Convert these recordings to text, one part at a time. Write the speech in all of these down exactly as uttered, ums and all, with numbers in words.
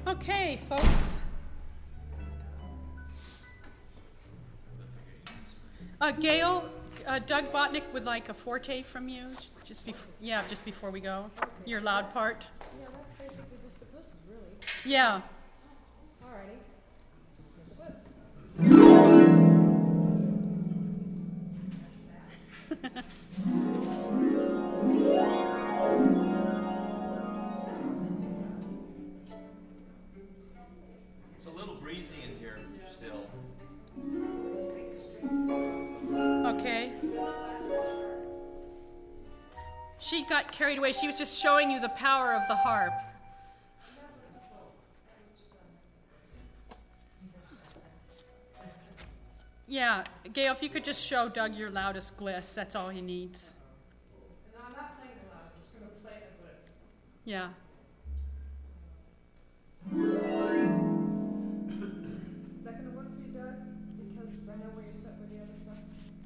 Okay, folks. Uh, Gail, uh, Doug Botnick would like a forte from you, just before, yeah, just before we go. Okay. Your loud part. Yeah, that's basically just the blues, really. Yeah. Alrighty. It's a little breezy in here still. Okay. She got carried away. She was just showing you the power of the harp. Yeah, Gail, if you could just show Doug your loudest gliss, that's all he needs. No, I'm not playing the loudest. I'm just going to play the gliss. Yeah. Is that going to work for you, Doug? Because I know where you're set with the other stuff.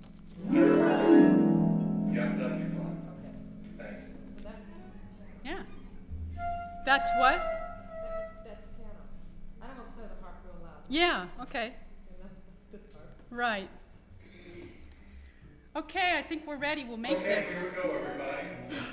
Yeah, that'd be fine. Okay. Thank you. So that's, Yeah. That's what? that was, that's piano. I don't want to play the harp real loud. Yeah, okay. And that's this harp. Right. Okay, I think we're ready. We'll make Okay, this. here we go, everybody.